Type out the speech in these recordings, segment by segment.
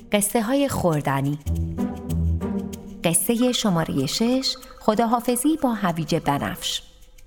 قصه های خوردنی. قصه شماره 6، خداحافظی با هویج بنفش.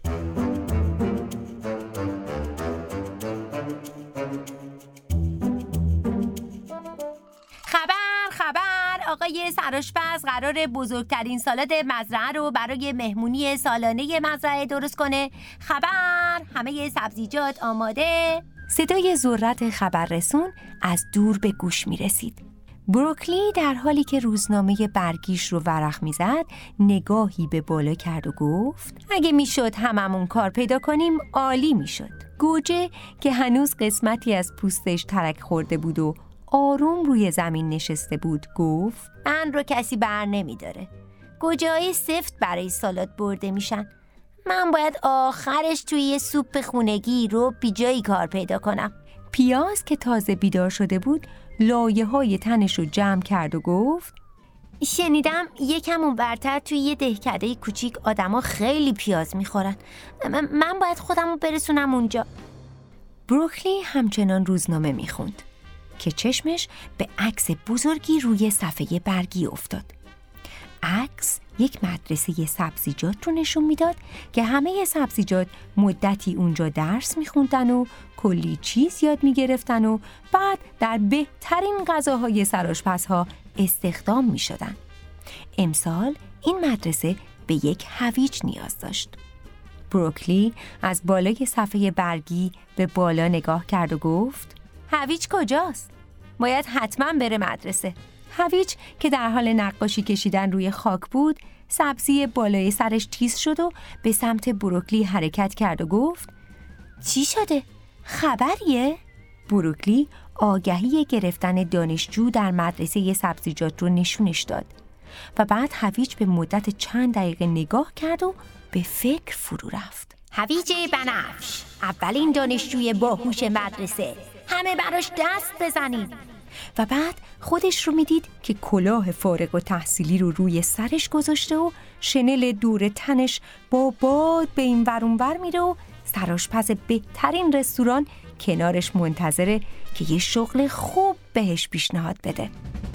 خبر آقای سرآشپز قراره بزرگترین سالاد مزرعه رو برای مهمونی سالانه مزرعه درست کنه. خبر، همه سبزیجات آماده. صدای ذرت خبررسون از دور به گوش می رسید. بروکلی در حالی که روزنامه برگیش رو ورق می زد نگاهی به بالا کرد و گفت اگه می شد هممون کار پیدا کنیم عالی می شد. گوجه که هنوز قسمتی از پوستش ترک خورده بود و آروم روی زمین نشسته بود گفت من رو کسی بر نمی داره. گوجه های سفت برای سالاد برده میشن. من باید آخرش توی یه سوپ خونگی رو بی جایی کار پیدا کنم. پیاز که تازه بیدار شده بود لایه های تنش رو جمع کرد و گفت شنیدم یکم اونورتر توی یه دهکده کوچیک آدما خیلی پیاز میخورن. من باید خودم رو برسونم اونجا. بروکلی همچنان روزنامه میخوند که چشمش به عکس بزرگی روی صفحه برگی افتاد. عکس یک مدرسه سبزیجات رو نشون میداد که همه سبزیجات مدتی اونجا درس میخوندن و کلی چیز یاد میگرفتن و بعد در بهترین غذاهای سرآشپزها استخدام میشدن. امسال این مدرسه به یک هویج نیاز داشت. بروکلی از بالای صفحه برگی به بالا نگاه کرد و گفت هویج کجاست؟ باید حتما بره مدرسه. هویج که در حال نقاشی کشیدن روی خاک بود سبزی بالای سرش تیز شد و به سمت بروکلی حرکت کرد و گفت چی شده؟ خبریه؟ بروکلی آگهی گرفتن دانشجو در مدرسه سبزیجات رو نشونش داد و بعد هویج به مدت چند دقیقه نگاه کرد و به فکر فرو رفت. هویج بنفش، اولین دانشجوی باهوش مدرسه، همه براش دست بزنید. و بعد خودش رو میدید که کلاه فارغ التحصیلی رو روی سرش گذاشته و شنل دور تنش با باد به این ور اون ور میره و سرآشپز بهترین رستوران کنارش منتظره که یه شغل خوب بهش پیشنهاد بده.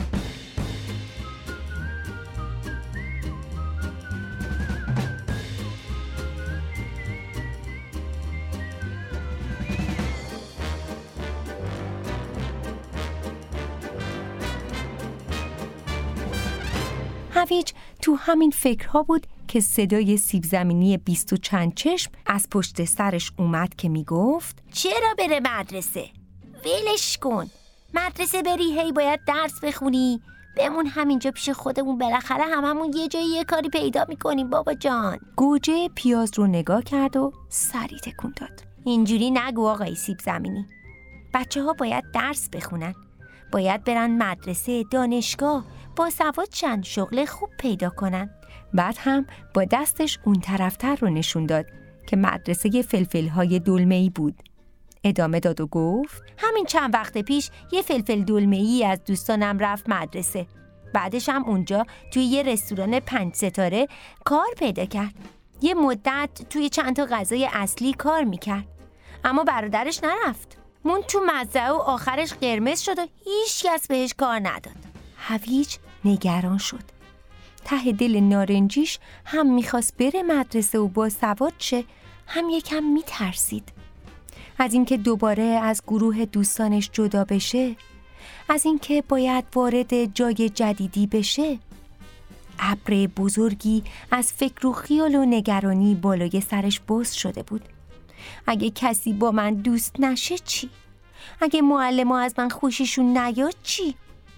هویج تو همین فکرها بود که صدای سیب زمینی 20 و چند چشم از پشت سرش اومد که میگفت چرا بره مدرسه؟ ولش کن. مدرسه بری هی باید درس بخونی. بمون همینجا پیش خودمون، بالاخره هممون یه جایی یه کاری پیدا میکنیم بابا جان. گوجه پیاز رو نگاه کرد و سری تکون داد. اینجوری نگو آقای سیب زمینی. بچه‌ها باید درس بخونن. باید برن مدرسه، دانشگاه، با سواد چند شغل خوب پیدا کنن. بعد هم با دستش اون طرفتر رو نشون داد که مدرسه فلفل‌های دلمه‌ای بود. ادامه داد و گفت همین چند وقت پیش یه فلفل دلمه‌ای از دوستانم رفت مدرسه. بعدش هم اونجا توی یه رستوران 5 ستاره کار پیدا کرد. یه مدت توی چند تا غذای اصلی کار میکرد. اما برادرش نرفت. مون تو مزرعه و آخرش قرمز شد و هیچ کس بهش کار نداد. هویج نگران شد. ته دل نارنجیش هم میخواست بره مدرسه و با سواد شه، هم یکم میترسید. از اینکه دوباره از گروه دوستانش جدا بشه، از اینکه باید وارد جای جدیدی بشه. ابر بزرگی از فکر و خیال و نگرانی بالای سرش باز شده بود. اگه کسی با من دوست نشه چی؟ اگه معلم‌ها از من خوششون نیاد چی؟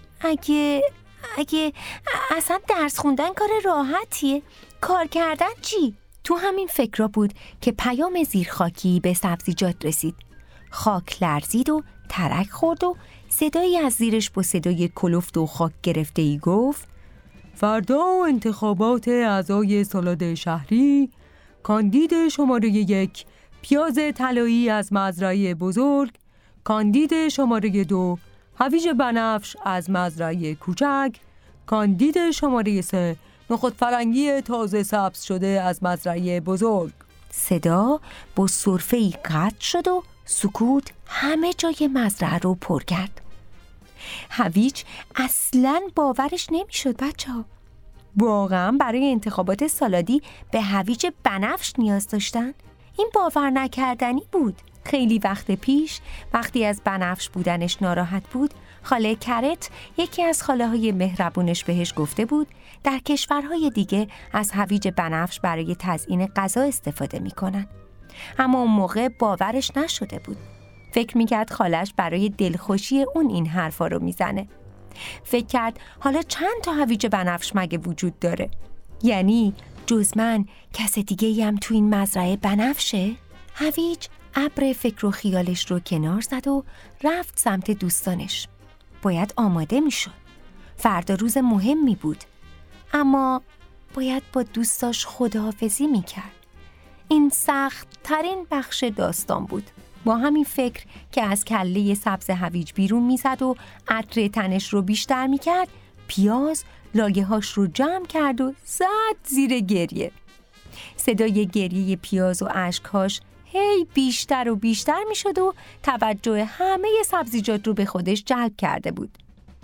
اگه اصلا درس خوندن کار راحتیه، کار کردن چی؟ تو همین فکرها بود که پیام زیرخاکی به سبزیجات رسید. خاک لرزید و ترک خورد و صدایی از زیرش با صدای کلفت و خاک گرفته‌ای گفت فردا انتخابات اعضای سالاد شهری. کاندید شماره 1 پیاز طلایی از مزرعه بزرگ. کاندید شماره 2 هویج بنفش از مزرعه کوچک. کاندید شماره 3 نخود فرنگی تازه سبز شده از مزرعه بزرگ. صدا با سرفه‌ای قطع شد و سکوت همه جای مزرعه رو پر کرد. هویج اصلاً باورش نمیشد بچه‌ها. واقعاً برای انتخابات سالادی به هویج بنفش نیاز داشتن؟ این باور نکردنی بود. خیلی وقت پیش وقتی از بنفش بودنش ناراحت بود، خاله کرت، یکی از خاله های مهربونش، بهش گفته بود در کشورهای دیگه از هویج بنفش برای تزیین غذا استفاده میکنن. اما اون موقع باورش نشده بود. فکر میکرد خالش برای دلخوشی اون این حرفا رو میزنه. فکر کرد حالا چند تا هویج بنفش مگه وجود داره؟ یعنی جز من کس دیگه هم تو این مزرعه بنفشه؟ هویج ابر فکر و خیالش رو کنار زد و رفت سمت دوستانش. باید آماده میشد. فردا روز مهمی بود. اما باید با دوستاش خداحافظی میکرد. این سخت ترین بخش داستان بود. با همین فکر که از کله سبز هویج بیرون میزد و عطر تنش رو بیشتر میکرد، پیاز لایه هاش رو جمع کرد و زد زیر گریه. صدای گریه پیاز و اشکهاش هی بیشتر و بیشتر میشد و توجه همه سبزیجات رو به خودش جلب کرده بود.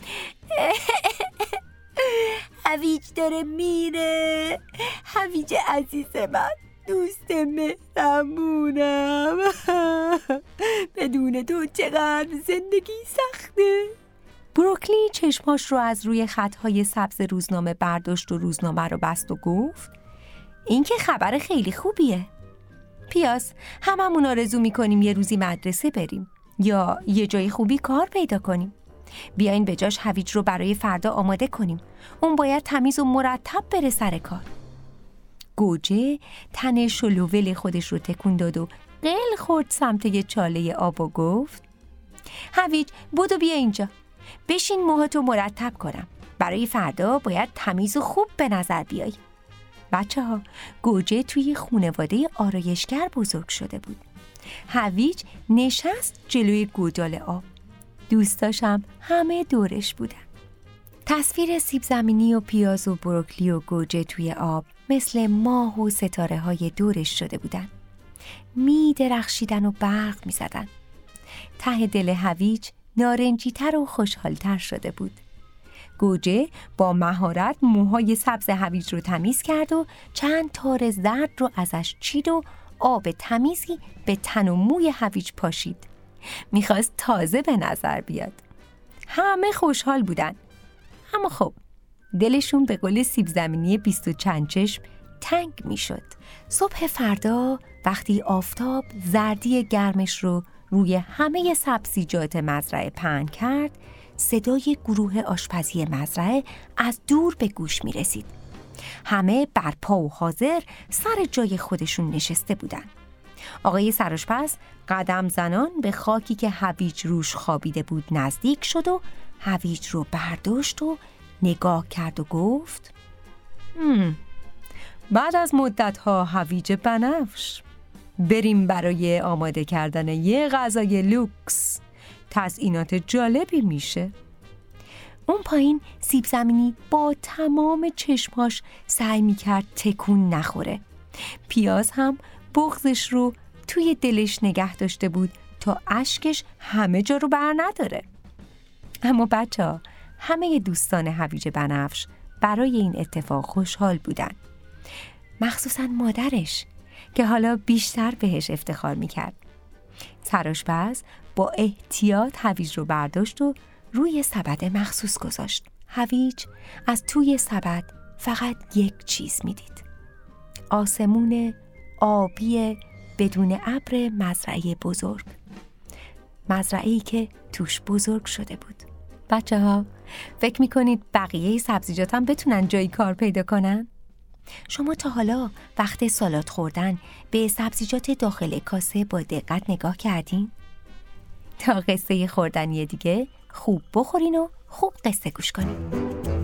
هویج داره میره، هویج عزیز من، دوست مهربونم. بدون تو چقدر زندگی سخته. بروکلی چشماش رو از روی خطهای سبز روزنامه برداشت و روزنامه رو بست و گفت این که خبر خیلی خوبیه. پیاز، هممون آرزو میکنیم یه روزی مدرسه بریم یا یه جای خوبی کار پیدا کنیم. بیاین به جاش هویج رو برای فردا آماده کنیم. اون باید تمیز و مرتب بره سر کار. گوجه تن شلوول خودش رو تکون داد و قل خورد سمت یه چاله آب و گفت هویج بودو بیا اینجا، بشین موهاتو مرتب کنم. برای فردا باید تمیز و خوب به نظر بیای. بچه‌ها، گوجه توی خانواده آرایشگر بزرگ شده بود. هویج نشست جلوی گودال آب. دوستاشم همه دورش بودن. تصویر سیب زمینی و پیاز و بروکلی و گوجه توی آب مثل ماه و ستاره های دورش شده بودن. می درخشیدن و برق می زدن. ته دل هویج نارنجی‌تر و خوشحال‌تر شده بود. گوجه با مهارت موهای سبز هویج رو تمیز کرد و چند تار زرد رو ازش چید و آب تمیزی به تن و موی هویج پاشید. میخواست تازه به نظر بیاد. همه خوشحال بودن. اما خب دلشون به قول سیب زمینی 20 و چند چشم تنگ میشد. صبح فردا وقتی آفتاب زردی گرمش رو روی همه سبزیجات مزرعه پهن کرد، صدای گروه آشپزی مزرعه از دور به گوش می رسید. همه برپا و حاضر سر جای خودشون نشسته بودن. آقای سرآشپز قدم زنان به خاکی که هویج روش خوابیده بود نزدیک شد و هویج رو برداشت و نگاه کرد و گفت بعد از مدت‌ها هویج بنفش، بریم برای آماده کردن یه غذای لوکس. تزیینات جالبی میشه. اون پایین سیب زمینی با تمام چشماش سعی میکرد تکون نخوره. پیاز هم بغضش رو توی دلش نگه داشته بود تا اشکش همه جا رو بر نداره. اما بچه‌ها، همه دوستان هویج بنفش برای این اتفاق خوشحال بودن. مخصوصاً مادرش که حالا بیشتر بهش افتخار میکرد. سرآشپز با احتیاط هویج رو برداشت و روی سبد مخصوص گذاشت. هویج از توی سبد فقط یک چیز میدید. آسمون آبی بدون ابر مزرعه بزرگ. مزرعه‌ای که توش بزرگ شده بود. بچه‌ها، فکر میکنید بقیه سبزیجات هم بتونن جایی کار پیدا کنن؟ شما تا حالا وقت سالاد خوردن به سبزیجات داخل کاسه با دقت نگاه کردین؟ تا قصه خوردنی دیگه خوب بخورین و خوب قصه گوش کنین.